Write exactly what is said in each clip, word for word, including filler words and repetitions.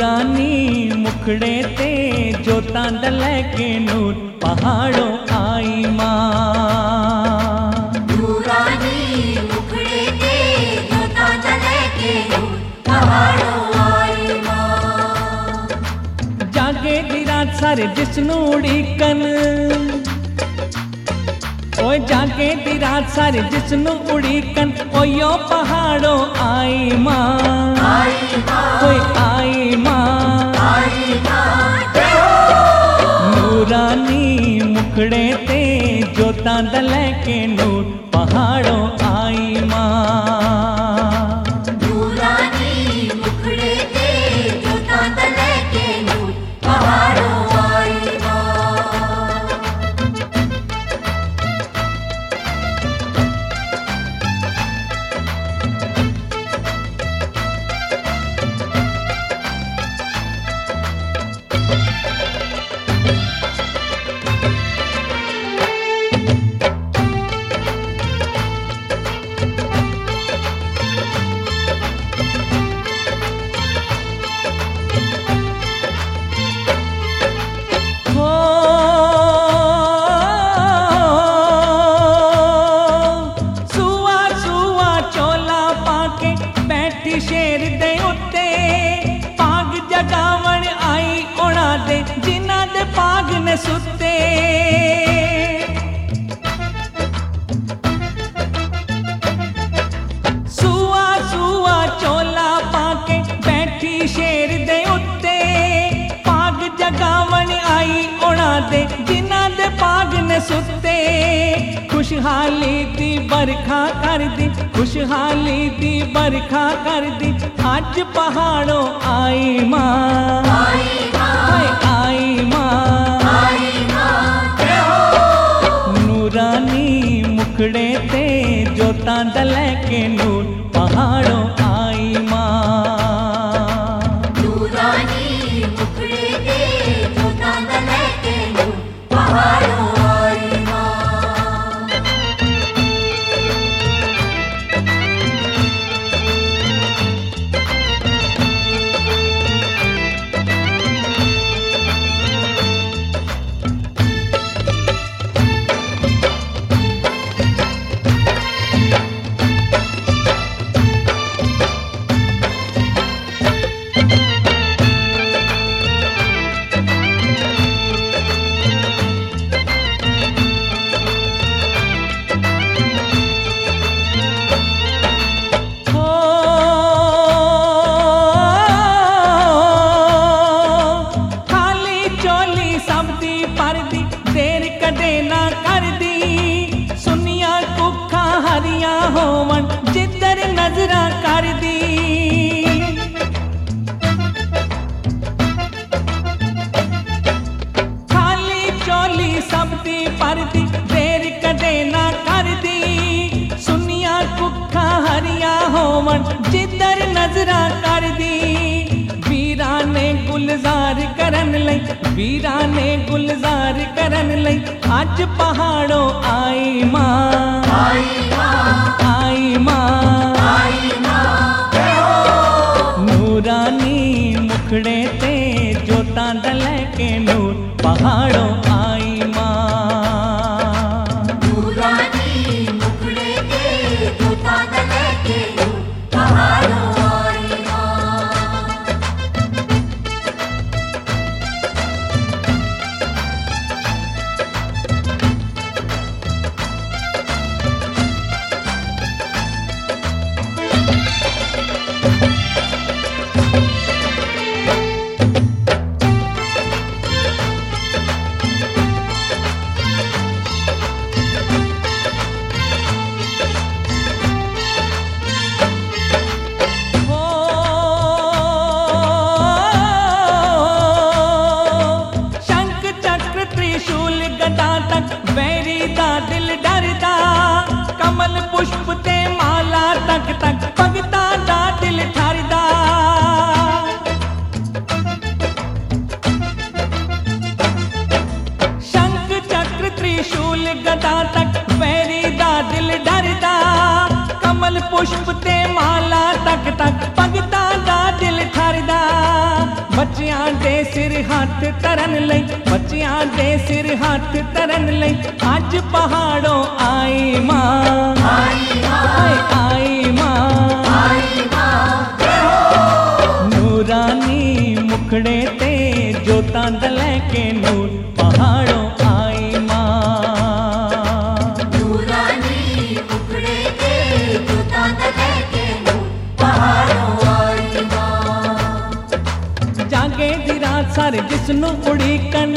नूरानी मुखड़े ते जोतां दा लैके नूर पहाड़ों आई मां। नूरानी मुखड़े ते जोतां दा लैके नूर पहाड़ों आई मां। जागे दी रात सारे जिसनू उड़ीकन, ओए जागे दी रात सारे जिसनू उड़ीकन, ओयो पहाड़ों आई मां, आई मां, ओए आई मां, आई मां। नूरानी मुखड़े ते जोतां दा लैके नूर पहाड़ों आई मां। नूरानी मुखड़े ते जोतां दा लैके नूर पहाड़ों आई मां। शेर दे उत्ते पाग जगावण आई उड़ा दे जिन्हां दे पाग ने सुते। सुआ सुआ चोला पाके बैठी शेर दे उत्ते पाग जगावण आई उड़ा दे जिन्हां दे पाग ने सुते। खुशहाली दी बरखा कर दी, खुशहाली दी बरखा कर दी, अज पहाड़ों आई मां, आई मां, आई मां, आई मां। नूरानी मुखड़े ते जोतां दा लैके नूर पहाड़ों आई मां। नूरानी मुखड़े ते जोतां दा लैके नूर पहाड़ों आई मां। जिधर नजरा कर दी खाली चोली सब दी पर दी देर कदे ना कर दी। सुनिया कुखा हरिया होवन जिधर नजरा कर दी। वीरा ने गुलजार करन लई, वीरा ने गुलजार करन लई, अज पहाड़ों आई मां, आई मां, आई मां, आई मां। नूरानी मुखड़े ते जोतां दा लैके नूर पहाड़ों आई मां। नूरानी मुखड़े ते जोतां दा लैके नूर पहाड़ों आई मां। पुष्प ते माला तक तक भगता दा दिल ठरदा। शंख चक्र त्रिशूल गदा तक वैरी दा दिल डरदा। कमल पुष्प ते माला तक तक भगता दा दिल ठरदा। ਬੱਚਿਆਂ ਦੇ ਸਿਰ ਹੱਥ ਧਰਨ ਲਈ ਬੱਚਿਆਂ ਦੇ ਸਿਰ ਹੱਥ ਧਰਨ ਲਈ ਅੱਜ ਪਹਾੜੋਂ ਆਈ ਮਾਂ ਆਈ ਮਾਂ ਆਈ ਮਾਂ ਆਈ ਮਾਂ ਨੂਰਾਨੀ ਮੁਖੜੇ ਤੇ ਜੋਤਾਂ ਦਾ ਲੈ ਕੇ ਨੂਰ ਪਹਾੜੋਂ ਆਈ ਮਾਂ ਨੂਰਾਨੀ ਮੁਖੜੇ ਤੇ ਜੋਤਾਂ ਦਾ ਲੈ ਕੇ ਨੂਰ ਪਹਾੜੋਂ ਆਈ ਮਾਂ ਜਾਗੇ ਦੀ ਰਾਤ ਸਾਰੇ ਜਿਸ ਨੂੰ ਉਡੀਕਣ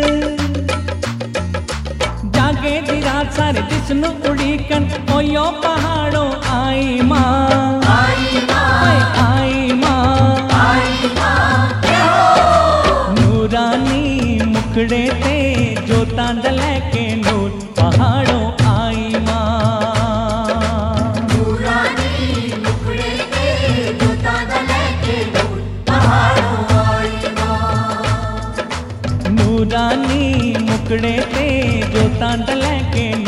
ਜਾਗੇ ਦੀ ਰਾਤ ਸਾਰੇ ਜਿਸ ਨੂੰ ਉਡੀਕਣ ਓਯੋ ਪਹਾੜੋਂ ਆਈ ਮਾਂ ਆਈ ਮਾਂ ਆਈ ਮਾਂ ਆਈ ਮਾਂ ਨੂਰਾਨੀ ਮੁਖੜੇ ਤੇ ਜੋਤਾਂ ਦਾ ਲੈ ਕੇ ਨੂਰ ਪਹਾੜੋਂ ਆਈ ਮਾਂ ਨੂਰਾਨੀ ਮੁਖੜੇ ਤੇ ਜੋਤਾਂ ਦਾ ਲੈ ਕੇ ਨੂਰ ਪਹਾੜੋਂ ਆਈ ਮਾਂ ਨੂਰਾਨੀ ਮੁਖੜੇ ਤੇ ਜੋਤਾਂ ਦਾ ਲੈ ਕੇ